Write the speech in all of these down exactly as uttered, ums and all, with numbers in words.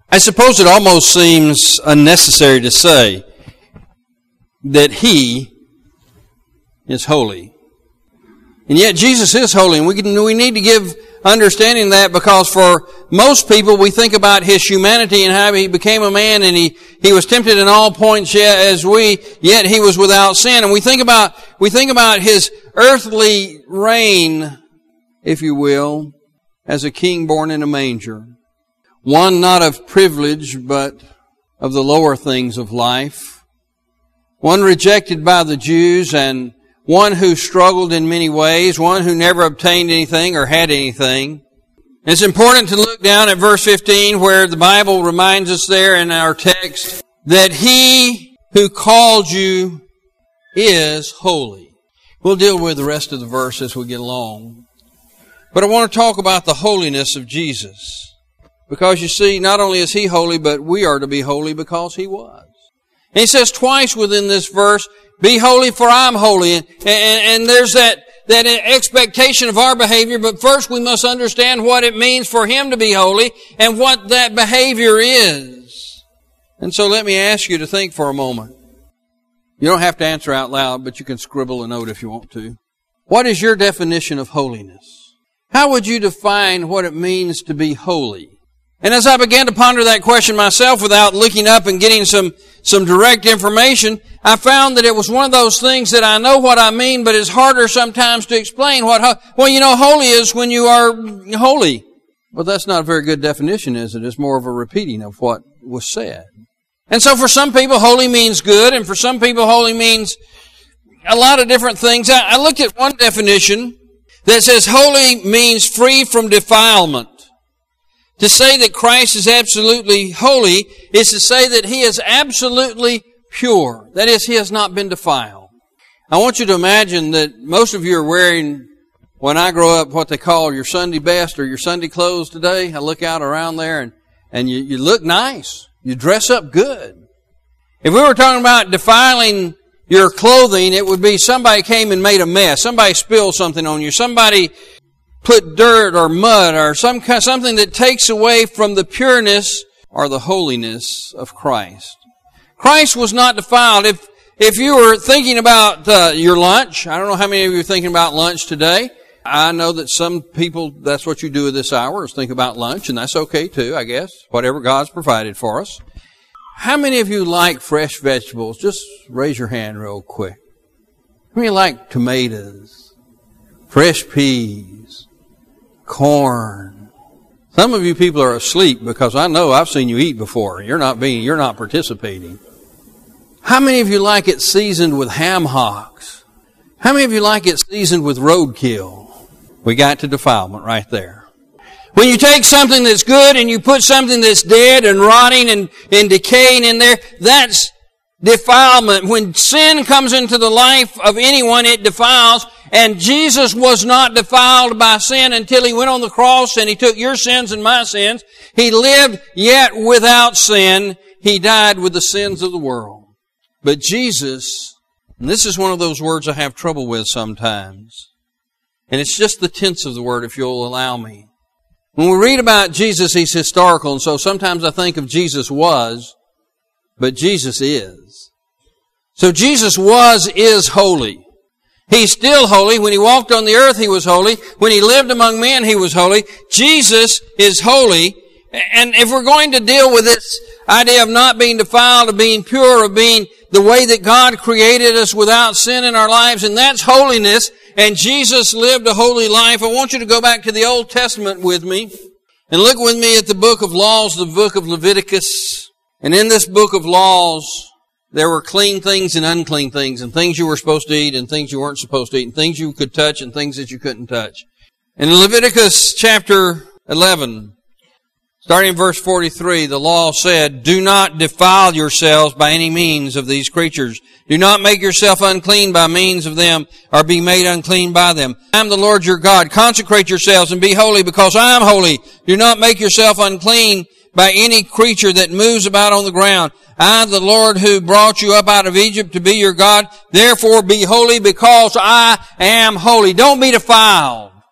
I suppose it almost seems unnecessary to say that He is holy. And yet Jesus is holy, and we can, we need to give understanding of that, because for most people we think about His humanity and how He became a man, and He, He was tempted in all points yet as we, yet He was without sin. And we think about, we think about His earthly reign, if you will, as a king born in a manger. One not of privilege, but of the lower things of life. One rejected by the Jews, and one who struggled in many ways. One who never obtained anything or had anything. It's important to look down at verse fifteen, where the Bible reminds us there in our text that He who called you is holy. We'll deal with the rest of the verse as we get along. But I want to talk about the holiness of Jesus. Because you see, not only is He holy, but we are to be holy because He was. And He says twice within this verse, be holy for I'm holy. And, and, and there's that, that expectation of our behavior, but first we must understand what it means for Him to be holy and what that behavior is. And so let me ask you to think for a moment. You don't have to answer out loud, but you can scribble a note if you want to. What is your definition of holiness? How would you define what it means to be holy? And as I began to ponder that question myself without looking up and getting some, some direct information, I found that it was one of those things that I know what I mean, but it's harder sometimes to explain what, ho- well, you know, holy is when you are holy. Well, that's not a very good definition, is it? It's more of a repeating of what was said. And so for some people, holy means good, and for some people, holy means a lot of different things. I, I looked at one definition that says holy means free from defilement. To say that Christ is absolutely holy is to say that He is absolutely pure. That is, He has not been defiled. I want you to imagine that most of you are wearing, when I grow up, what they call your Sunday best or your Sunday clothes today. I look out around there and, and you, you look nice. You dress up good. If we were talking about defiling your clothing, it would be somebody came and made a mess. Somebody spilled something on you. Somebody put dirt or mud or some kind, something that takes away from the pureness or the holiness of Christ. Christ was not defiled. If if you were thinking about uh, your lunch, I don't know how many of you are thinking about lunch today. I know that some people, that's what you do at this hour, is think about lunch, and that's okay too, I guess. Whatever God's provided for us. How many of you like fresh vegetables? Just raise your hand real quick. How many like tomatoes, fresh peas, corn? Some of you people are asleep because I know I've seen you eat before. You're not being, you're not participating. How many of you like it seasoned with ham hocks? How many of you like it seasoned with roadkill? We got to defilement right there. When you take something that's good and you put something that's dead and rotting and, and decaying in there, that's defilement. When sin comes into the life of anyone, it defiles. And Jesus was not defiled by sin until He went on the cross and He took your sins and my sins. He lived yet without sin. He died with the sins of the world. But Jesus, and this is one of those words I have trouble with sometimes, and it's just the tense of the word, if you'll allow me. When we read about Jesus, He's historical, and so sometimes I think of Jesus was, but Jesus is. So Jesus was, is holy. He's still holy. When He walked on the earth, He was holy. When He lived among men, He was holy. Jesus is holy. And if we're going to deal with this idea of not being defiled, of being pure, of being the way that God created us without sin in our lives, and that's holiness, and Jesus lived a holy life, I want you to go back to the Old Testament with me and look with me at the book of Laws, the book of Leviticus. And in this book of Laws, there were clean things and unclean things, and things you were supposed to eat and things you weren't supposed to eat, and things you could touch and things that you couldn't touch. In Leviticus chapter eleven, starting in verse forty-three, the law said, do not defile yourselves by any means of these creatures. Do not make yourself unclean by means of them, or be made unclean by them. I am the Lord your God. Consecrate yourselves and be holy, because I am holy. Do not make yourself unclean by any creature that moves about on the ground. I, the Lord who brought you up out of Egypt to be your God, therefore be holy, because I am holy. Don't be defiled.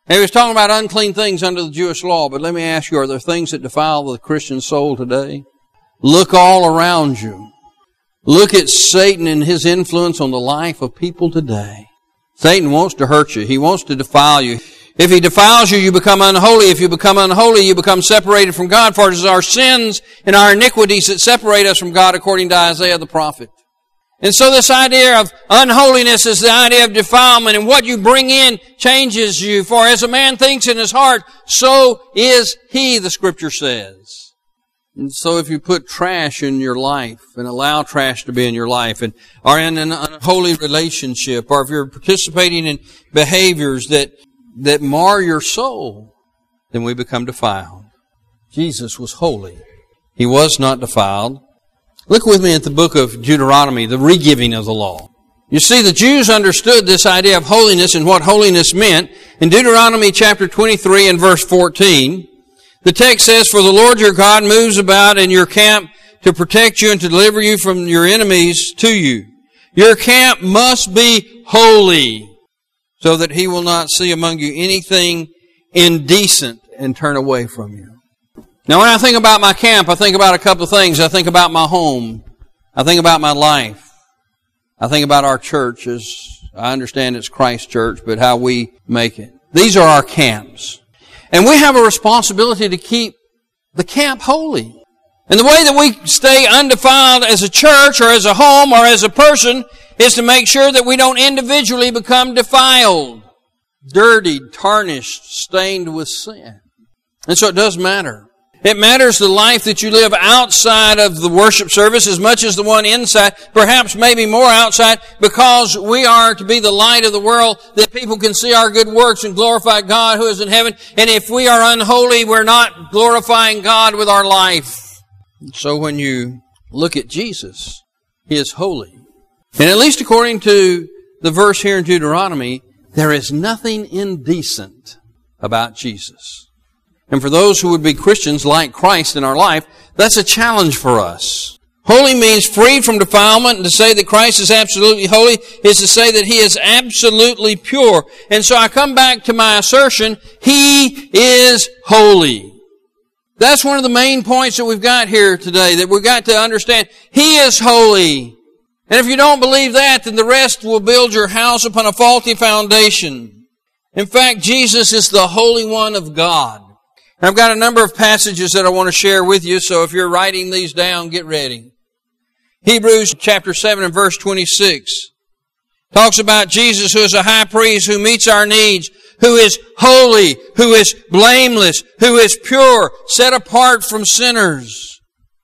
He was talking about unclean things under the Jewish law, but let me ask you, are there things that defile the Christian soul today? Look all around you. Look at Satan and his influence on the life of people today. Satan wants to hurt you. He wants to defile you. If he defiles you, you become unholy. If you become unholy, you become separated from God. For it is our sins and our iniquities that separate us from God, according to Isaiah the prophet. And so this idea of unholiness is the idea of defilement, and what you bring in changes you. For as a man thinks in his heart, so is he, the Scripture says. And so if you put trash in your life and allow trash to be in your life, and are in an unholy relationship, or if you're participating in behaviors that that mar your soul, then we become defiled. Jesus was holy. He was not defiled. Look with me at the book of Deuteronomy, the regiving of the law. You see, the Jews understood this idea of holiness and what holiness meant. In Deuteronomy chapter twenty-three and verse fourteen, the text says, "For the Lord your God moves about in your camp to protect you and to deliver you from your enemies to you. Your camp must be holy, so that he will not see among you anything indecent and turn away from you." Now, when I think about my camp, I think about a couple of things. I think about my home. I think about my life. I think about our church, as I understand it's Christ Church, but how we make it. These are our camps. And we have a responsibility to keep the camp holy. And the way that we stay undefiled as a church or as a home or as a person is to make sure that we don't individually become defiled, dirtied, tarnished, stained with sin. And so it does matter. It matters the life that you live outside of the worship service as much as the one inside, perhaps maybe more outside, because we are to be the light of the world, that people can see our good works and glorify God who is in heaven. And if we are unholy, we're not glorifying God with our life. So when you look at Jesus, He is holy. And at least according to the verse here in Deuteronomy, there is nothing indecent about Jesus. And for those who would be Christians like Christ in our life, that's a challenge for us. Holy means freed from defilement, and to say that Christ is absolutely holy is to say that He is absolutely pure. And so I come back to my assertion, He is holy. That's one of the main points that we've got here today, that we've got to understand. He is holy. And if you don't believe that, then the rest will build your house upon a faulty foundation. In fact, Jesus is the Holy One of God. And I've got a number of passages that I want to share with you, so if you're writing these down, get ready. Hebrews chapter seven and verse twenty-six talks about Jesus, who is a high priest, who meets our needs, who is holy, who is blameless, who is pure, set apart from sinners,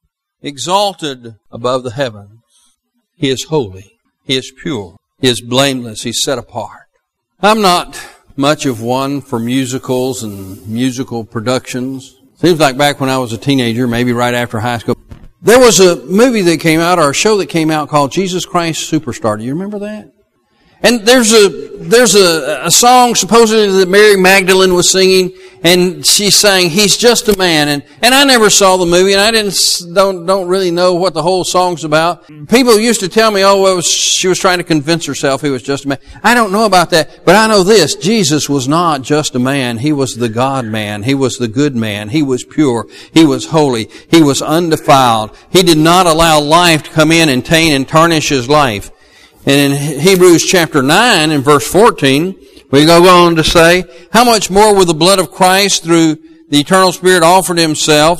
exalted above the heavens. He is holy. He is pure. He is blameless. He's set apart. I'm not much of one for musicals and musical productions. Seems like back when I was a teenager, maybe right after high school, there was a movie that came out, or a show that came out called Jesus Christ Superstar. Do you remember that? And there's a there's a, a song supposedly that Mary Magdalene was singing, and she sang, "He's just a man." And and I never saw the movie, and I didn't don't don't really know what the whole song's about. People used to tell me, "Oh, well, it was, she was trying to convince herself he was just a man." I don't know about that, but I know this: Jesus was not just a man; He was the God man. He was the good man. He was pure. He was holy. He was undefiled. He did not allow life to come in and taint and tarnish His life. And in Hebrews chapter nine and verse fourteen, we go on to say, "How much more will the blood of Christ through the eternal Spirit offered Himself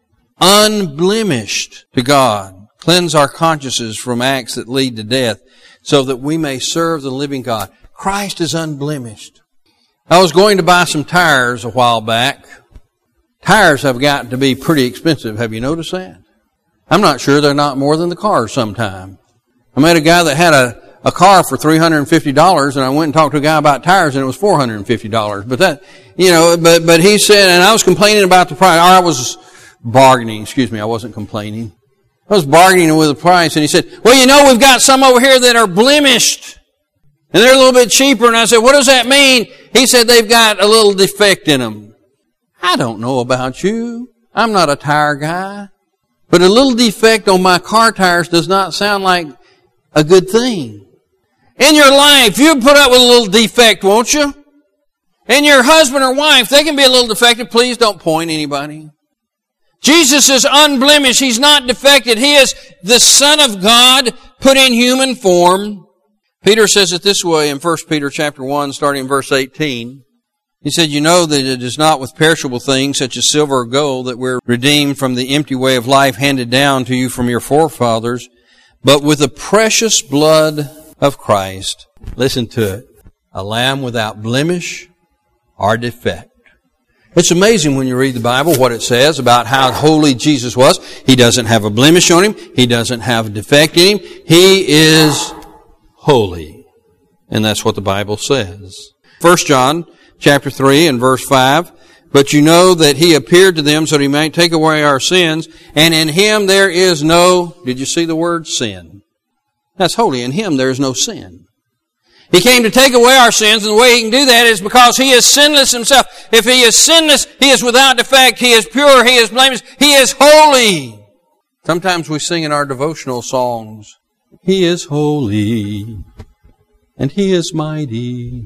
unblemished to God cleanse our consciences from acts that lead to death, so that we may serve the living God." Christ is unblemished. I was going to buy some tires a while back. Tires have got to be pretty expensive. Have you noticed that? I'm not sure they're not more than the cars sometime. I met a guy that had a, a car for three hundred fifty dollars, and I went and talked to a guy about tires, and it was four hundred fifty dollars. But that, you know, but, but he said, and I was complaining about the price, or I was bargaining, excuse me, I wasn't complaining. I was bargaining with the price, and he said, "Well, you know, we've got some over here that are blemished, and they're a little bit cheaper." And I said, "What does that mean?" He said, "They've got a little defect in them." I don't know about you. I'm not a tire guy. But a little defect on my car tires does not sound like a good thing. In your life, you put up with a little defect, won't you? And your husband or wife, they can be a little defective. Please don't point anybody. Jesus is unblemished. He's not defected. He is the Son of God put in human form. Peter says it this way in First Peter chapter one, starting in verse eighteen. He said, you know that it is not with perishable things such as silver or gold that we're redeemed from the empty way of life handed down to you from your forefathers, but with the precious blood of Christ. Listen to it. A lamb without blemish or defect. It's amazing when you read the Bible what it says about how holy Jesus was. He doesn't have a blemish on him. He doesn't have a defect in him. He is holy. And that's what the Bible says. First John chapter three and verse five. But you know that he appeared to them so that he might take away our sins, and in him there is no, did you see the word sin? That's holy. In him there is no sin. He came to take away our sins, and the way he can do that is because he is sinless himself. If he is sinless, he is without defect, he is pure, he is blameless, he is holy. Sometimes we sing in our devotional songs, he is holy, and he is mighty.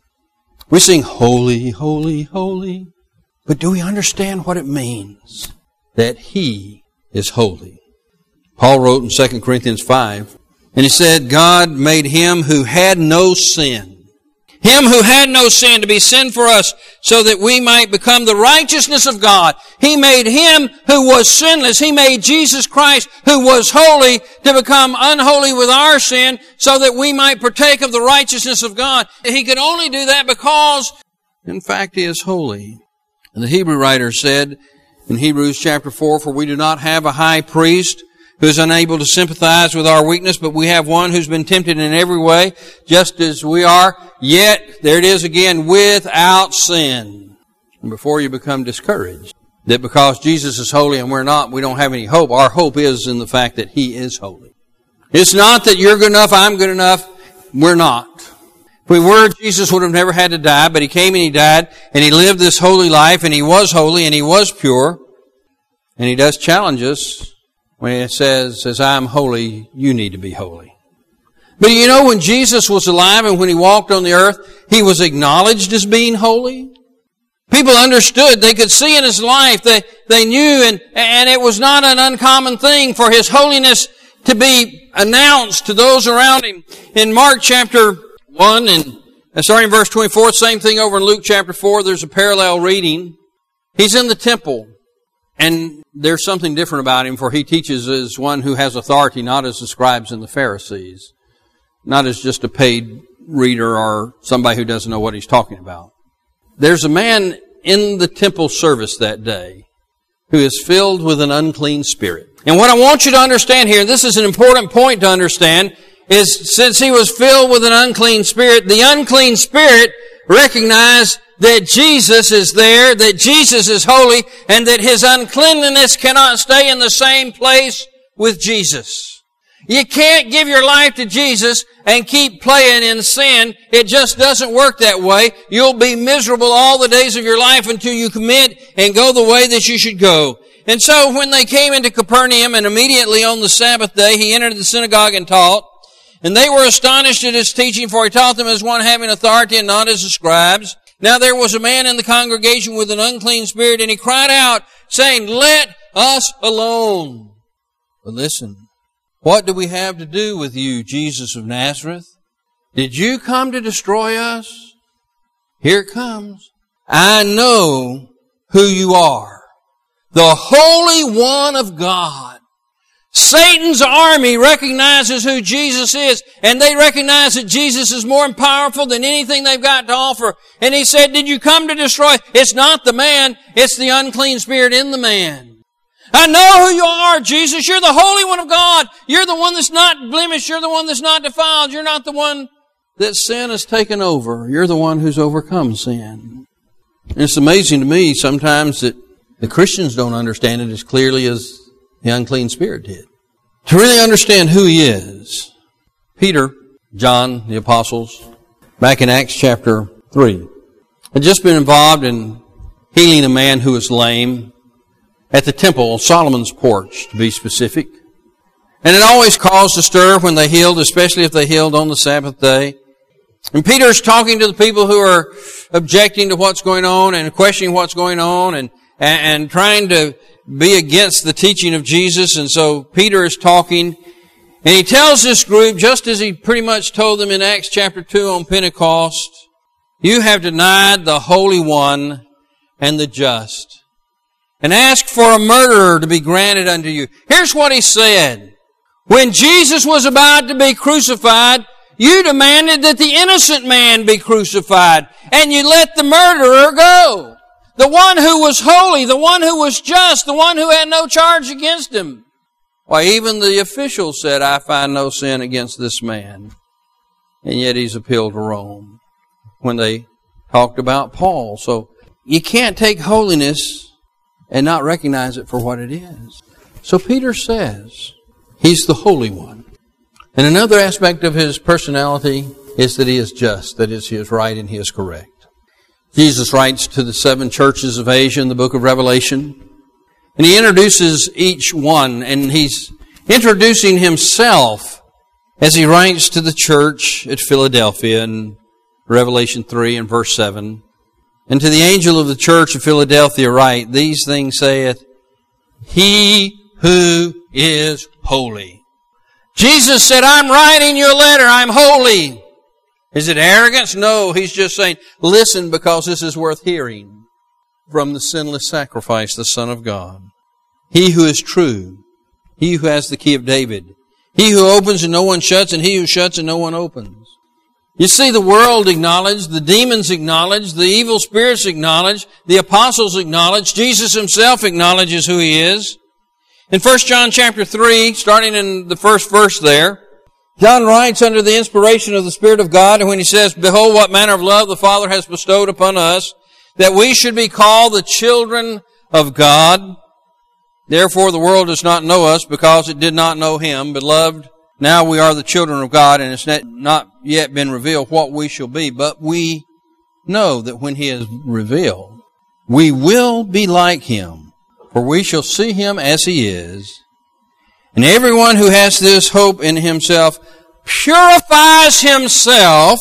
We sing, holy, holy, holy. But do we understand what it means that he is holy? Paul wrote in Second Corinthians five, and he said, God made him who had no sin, him who had no sin to be sin for us, so that we might become the righteousness of God. He made him who was sinless. He made Jesus Christ, who was holy, to become unholy with our sin, so that we might partake of the righteousness of God. He could only do that because, in fact, he is holy. And the Hebrew writer said in Hebrews chapter four, for we do not have a high priest who is unable to sympathize with our weakness, but we have one who's been tempted in every way, just as we are, yet, there it is again, without sin. And before you become discouraged, that because Jesus is holy and we're not, we don't have any hope, our hope is in the fact that he is holy. It's not that you're good enough, I'm good enough, we're not. If we were, Jesus would have never had to die, but he came and he died, and he lived this holy life, and he was holy, and he was pure, and he does challenge us when it says, as I am holy, you need to be holy. But you know, when Jesus was alive and when he walked on the earth, he was acknowledged as being holy. People understood, they could see in his life, they, they knew, and, and it was not an uncommon thing for his holiness to be announced to those around him. In Mark chapter one, and starting in verse twenty-four, same thing over in Luke chapter four, there's a parallel reading. He's in the temple. And there's something different about him, for he teaches as one who has authority, not as the scribes and the Pharisees. Not as just a paid reader or somebody who doesn't know what he's talking about. There's a man in the temple service that day who is filled with an unclean spirit. And what I want you to understand here, and this is an important point to understand, is since he was filled with an unclean spirit, the unclean spirit recognized that Jesus is there, that Jesus is holy, and that his uncleanliness cannot stay in the same place with Jesus. You can't give your life to Jesus and keep playing in sin. It just doesn't work that way. You'll be miserable all the days of your life until you commit and go the way that you should go. And so when they came into Capernaum, and immediately on the Sabbath day, he entered the synagogue and taught. And they were astonished at his teaching, for he taught them as one having authority and not as the scribes. Now there was a man in the congregation with an unclean spirit, and he cried out, saying, let us alone. But listen, what do we have to do with you, Jesus of Nazareth? Did you come to destroy us? Here it comes. I know who you are, the Holy One of God. Satan's army recognizes who Jesus is, and they recognize that Jesus is more powerful than anything they've got to offer. And he said, did you come to destroy? It's not the man, it's the unclean spirit in the man. I know who you are, Jesus. You're the Holy One of God. You're the one that's not blemished. You're the one that's not defiled. You're not the one that sin has taken over. You're the one who's overcome sin. And it's amazing to me sometimes that the Christians don't understand it as clearly as the unclean spirit did. To really understand who he is, Peter, John, the apostles, back in Acts chapter three, had just been involved in healing a man who was lame at the temple, Solomon's porch, to be specific. And it always caused a stir when they healed, especially if they healed on the Sabbath day. And Peter's talking to the people who are objecting to what's going on and questioning what's going on and, and, and trying to be against the teaching of Jesus. And so Peter is talking, and he tells this group, just as he pretty much told them in Acts chapter two on Pentecost, you have denied the Holy One and the just, and asked for a murderer to be granted unto you. Here's what he said. When Jesus was about to be crucified, you demanded that the innocent man be crucified, and you let the murderer go. The one who was holy, the one who was just, the one who had no charge against him. Why, even the officials said, I find no sin against this man. And yet he's appealed to Rome when they talked about Paul. So you can't take holiness and not recognize it for what it is. So Peter says he's the Holy One. And another aspect of his personality is that he is just, that is, he is right and he is correct. Jesus writes to the seven churches of Asia in the book of Revelation, and he introduces each one, and he's introducing himself as he writes to the church at Philadelphia in Revelation three and verse seven. And to the angel of the church of Philadelphia write, these things saith, He who is holy. Jesus said, I'm writing your letter, I'm holy. Is it arrogance? No, he's just saying, listen, because this is worth hearing from the sinless sacrifice, the Son of God. He who is true, he who has the key of David, he who opens and no one shuts, and he who shuts and no one opens. You see, the world acknowledged, the demons acknowledged, the evil spirits acknowledged, the apostles acknowledged, Jesus himself acknowledges who he is. In First John chapter three, starting in the first verse there, John writes under the inspiration of the Spirit of God, and when he says, Behold, what manner of love the Father has bestowed upon us, that we should be called the children of God. Therefore the world does not know us, because it did not know him. Beloved, now we are the children of God, and it's not yet been revealed what we shall be. But we know that when he is revealed, we will be like him, for we shall see him as he is. And everyone who has this hope in himself purifies himself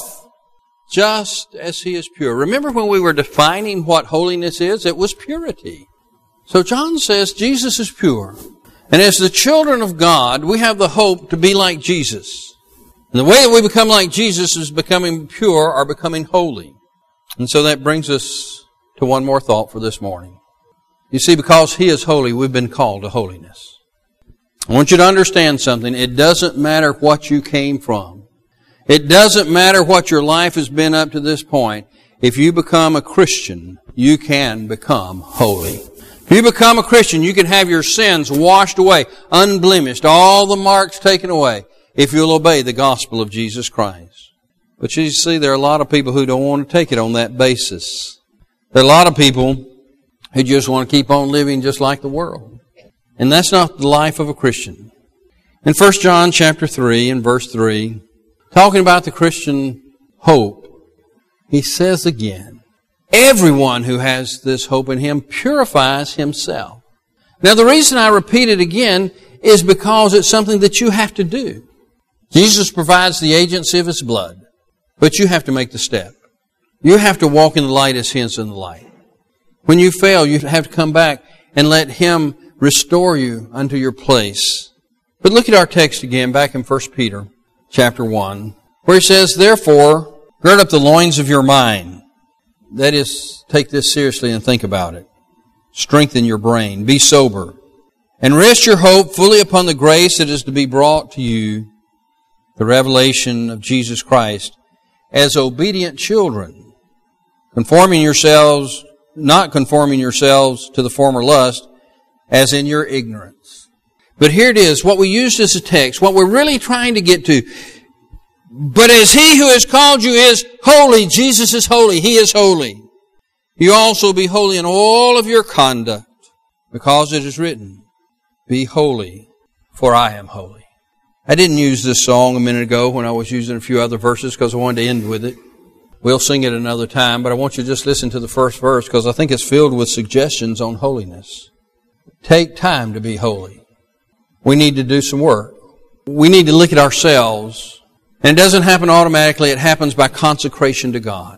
just as he is pure. Remember when we were defining what holiness is? It was purity. So John says Jesus is pure. And as the children of God, we have the hope to be like Jesus. And the way that we become like Jesus is becoming pure or becoming holy. And so that brings us to one more thought for this morning. You see, because he is holy, we've been called to holiness. I want you to understand something. It doesn't matter what you came from. It doesn't matter what your life has been up to this point. If you become a Christian, you can become holy. If you become a Christian, you can have your sins washed away, unblemished, all the marks taken away, if you'll obey the gospel of Jesus Christ. But you see, there are a lot of people who don't want to take it on that basis. There are a lot of people who just want to keep on living just like the world. And that's not the life of a Christian. In First John chapter three and verse three, talking about the Christian hope, he says again, everyone who has this hope in him purifies himself. Now the reason I repeat it again is because it's something that you have to do. Jesus provides the agency of his blood, but you have to make the step. You have to walk in the light as he is in the light. When you fail, you have to come back and let him restore you unto your place. But look at our text again, back in First Peter chapter one, where he says, Therefore, gird up the loins of your mind. That is, take this seriously and think about it. Strengthen your brain. Be sober. And rest your hope fully upon the grace that is to be brought to you, the revelation of Jesus Christ, as obedient children, conforming yourselves, not conforming yourselves to the former lust, as in your ignorance. But here it is, what we used as a text, what we're really trying to get to. But as he who has called you is holy, Jesus is holy, he is holy, you also be holy in all of your conduct, because it is written, Be holy, for I am holy. I didn't use this song a minute ago when I was using a few other verses because I wanted to end with it. We'll sing it another time, but I want you to just listen to the first verse because I think it's filled with suggestions on holiness. Take time to be holy. We need to do some work. We need to look at ourselves And it doesn't happen automatically. It happens by consecration to God.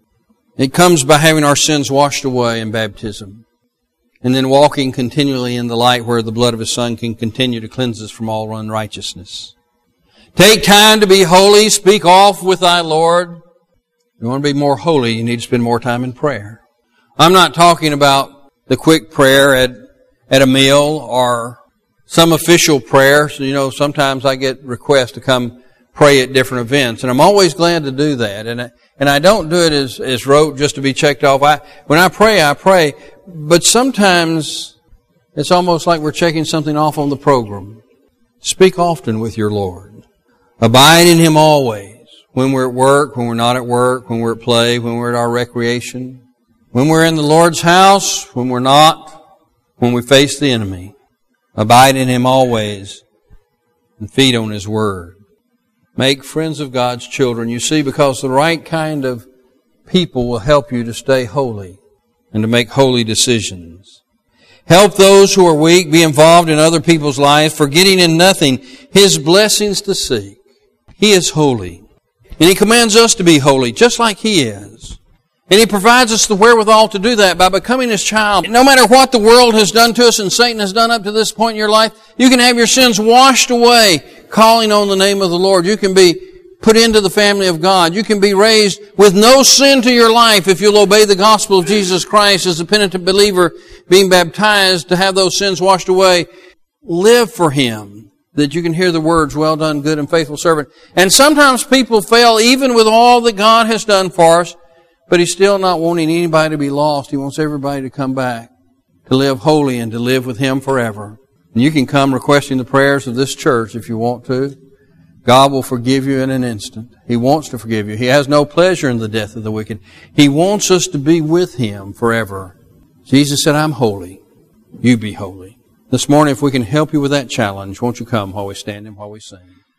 It comes by having our sins washed away in baptism. And then walking continually in the light where the blood of His Son can continue to cleanse us from all unrighteousness. Take time to be holy. Speak oft with thy Lord. If you want to be more holy, you need to spend more time in prayer. I'm not talking about the quick prayer at, at a meal or some official prayer. So, you know, sometimes I get requests to come pray at different events, and I'm always glad to do that. And I, and I don't do it as, as rote just to be checked off. I, when I pray, I pray. But sometimes it's almost like we're checking something off on the program. Speak often with your Lord. Abide in Him always. When we're at work, when we're not at work, when we're at play, when we're at our recreation. When we're in the Lord's house, when we're not, when we face the enemy. Abide in Him always and feed on His Word. Make friends of God's children. You see, because the right kind of people will help you to stay holy and to make holy decisions. Help those who are weak. Be involved in other people's lives, forgetting in nothing His blessings to seek. He is holy. And He commands us to be holy, just like He is. And He provides us the wherewithal to do that by becoming His child. No matter what the world has done to us and Satan has done up to this point in your life, you can have your sins washed away, calling on the name of the Lord. You can be put into the family of God. You can be raised with no sin to your life if you'll obey the gospel of Jesus Christ as a penitent believer, being baptized to have those sins washed away. Live for Him, that you can hear the words, well done, good and faithful servant. And sometimes people fail even with all that God has done for us, but He's still not wanting anybody to be lost. He wants everybody to come back, to live holy and to live with Him forever. And you can come requesting the prayers of this church if you want to. God will forgive you in an instant. He wants to forgive you. He has no pleasure in the death of the wicked. He wants us to be with Him forever. Jesus said, I'm holy. You be holy. This morning, if we can help you with that challenge, won't you come while we stand and while we sing?